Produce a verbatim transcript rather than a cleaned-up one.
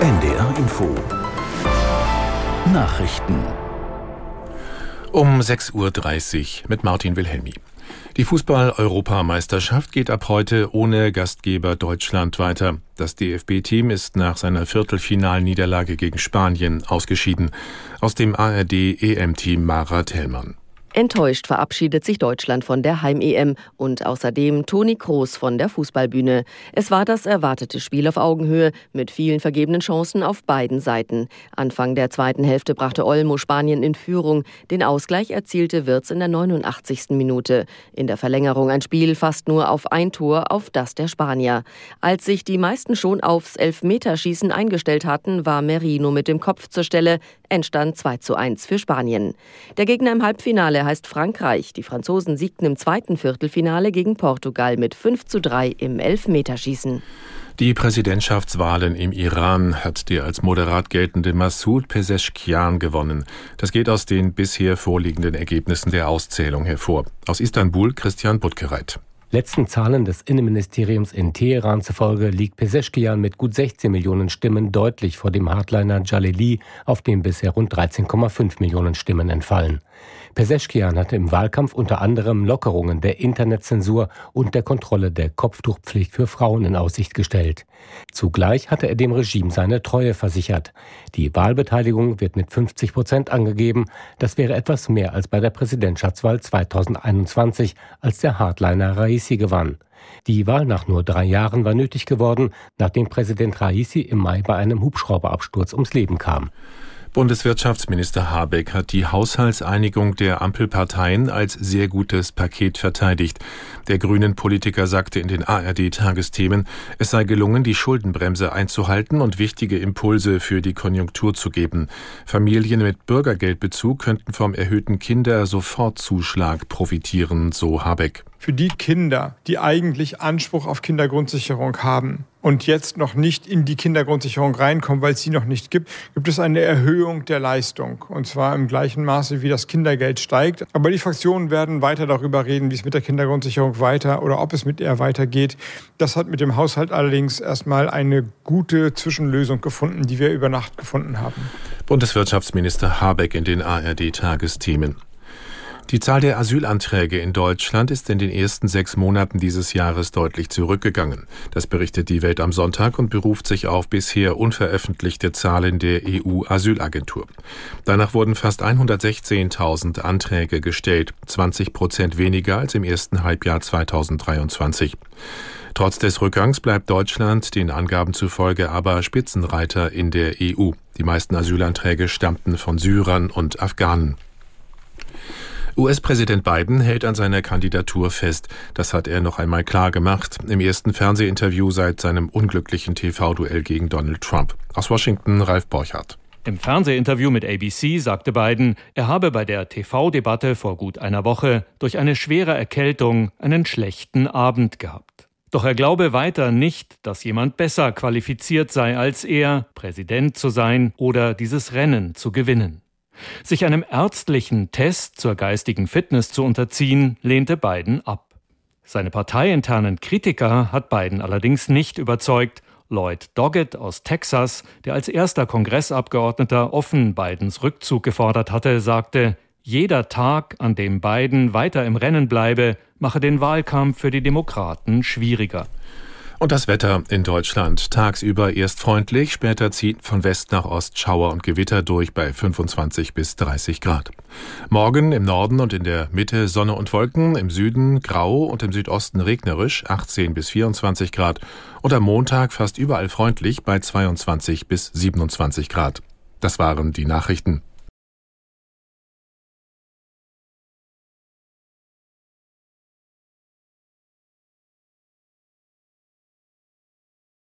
N D R Info Nachrichten um sechs Uhr dreißig mit Martin Wilhelmi. Die Fußball-Europameisterschaft geht ab heute ohne Gastgeber Deutschland weiter. Das D F B-Team ist nach seiner Viertelfinalniederlage gegen Spanien ausgeschieden. Aus dem A R D-E M-Team Mara Thälmann. Enttäuscht verabschiedet sich Deutschland von der Heim-E M und außerdem Toni Kroos von der Fußballbühne. Es war das erwartete Spiel auf Augenhöhe mit vielen vergebenen Chancen auf beiden Seiten. Anfang der zweiten Hälfte brachte Olmo Spanien in Führung. Den Ausgleich erzielte Wirtz in der neunundachtzigsten Minute. In der Verlängerung ein Spiel fast nur auf ein Tor auf das der Spanier. Als sich die meisten schon aufs Elfmeterschießen eingestellt hatten, war Merino mit dem Kopf zur Stelle. Endstand zwei zu eins für Spanien. Der Gegner im Halbfinale heißt Frankreich. Die Franzosen siegten im zweiten Viertelfinale gegen Portugal mit fünf zu drei im Elfmeterschießen. Die Präsidentschaftswahlen im Iran hat der als moderat geltende Massoud Pezeshkian gewonnen. Das geht aus den bisher vorliegenden Ergebnissen der Auszählung hervor. Aus Istanbul Christian Buttgereit. Letzten Zahlen des Innenministeriums in Teheran zufolge liegt Pezeshkian mit gut sechzehn Millionen Stimmen deutlich vor dem Hardliner Jalili, auf dem bisher rund dreizehn Komma fünf Millionen Stimmen entfallen. Pezeshkian hatte im Wahlkampf unter anderem Lockerungen der Internetzensur und der Kontrolle der Kopftuchpflicht für Frauen in Aussicht gestellt. Zugleich hatte er dem Regime seine Treue versichert. Die Wahlbeteiligung wird mit fünfzig Prozent angegeben. Das wäre etwas mehr als bei der Präsidentschaftswahl zweitausendeinundzwanzig, als der Hardliner Raisi gewann. Die Wahl nach nur drei Jahren war nötig geworden, nachdem Präsident Raisi im Mai bei einem Hubschrauberabsturz ums Leben kam. Bundeswirtschaftsminister Habeck hat die Haushaltseinigung der Ampelparteien als sehr gutes Paket verteidigt. Der Grünen-Politiker sagte in den A R D-Tagesthemen, es sei gelungen, die Schuldenbremse einzuhalten und wichtige Impulse für die Konjunktur zu geben. Familien mit Bürgergeldbezug könnten vom erhöhten Kinder-Sofortzuschlag profitieren, so Habeck. Für die Kinder, die eigentlich Anspruch auf Kindergrundsicherung haben und jetzt noch nicht in die Kindergrundsicherung reinkommen, weil es sie noch nicht gibt, gibt es eine Erhöhung der Leistung. Und zwar im gleichen Maße, wie das Kindergeld steigt. Aber die Fraktionen werden weiter darüber reden, wie es mit der Kindergrundsicherung weiter oder ob es mit ihr weitergeht. Das hat mit dem Haushalt allerdings erstmal eine gute Zwischenlösung gefunden, die wir über Nacht gefunden haben. Bundeswirtschaftsminister Habeck in den A R D-Tagesthemen. Die Zahl der Asylanträge in Deutschland ist in den ersten sechs Monaten dieses Jahres deutlich zurückgegangen. Das berichtet die Welt am Sonntag und beruft sich auf bisher unveröffentlichte Zahlen der E U-Asylagentur. Danach wurden fast hundertsechzehntausend Anträge gestellt, zwanzig Prozent weniger als im ersten Halbjahr zweitausenddreiundzwanzig. Trotz des Rückgangs bleibt Deutschland den Angaben zufolge aber Spitzenreiter in der E U. Die meisten Asylanträge stammten von Syrern und Afghanen. U S-Präsident Biden hält an seiner Kandidatur fest. Das hat er noch einmal klar gemacht im ersten Fernsehinterview seit seinem unglücklichen T V-Duell gegen Donald Trump. Aus Washington Ralf Borchardt. Im Fernsehinterview mit A B C sagte Biden, er habe bei der T V-Debatte vor gut einer Woche durch eine schwere Erkältung einen schlechten Abend gehabt. Doch er glaube weiter nicht, dass jemand besser qualifiziert sei als er, Präsident zu sein oder dieses Rennen zu gewinnen. Sich einem ärztlichen Test zur geistigen Fitness zu unterziehen, lehnte Biden ab. Seine parteiinternen Kritiker hat Biden allerdings nicht überzeugt. Lloyd Doggett aus Texas, der als erster Kongressabgeordneter offen Bidens Rückzug gefordert hatte, sagte, jeder Tag, an dem Biden weiter im Rennen bleibe, mache den Wahlkampf für die Demokraten schwieriger. Und das Wetter in Deutschland. Tagsüber erst freundlich, später zieht von West nach Ost Schauer und Gewitter durch bei fünfundzwanzig bis dreißig Grad. Morgen im Norden und in der Mitte Sonne und Wolken, im Süden grau und im Südosten regnerisch, achtzehn bis vierundzwanzig Grad. Und am Montag fast überall freundlich bei zweiundzwanzig bis siebenundzwanzig Grad. Das waren die Nachrichten.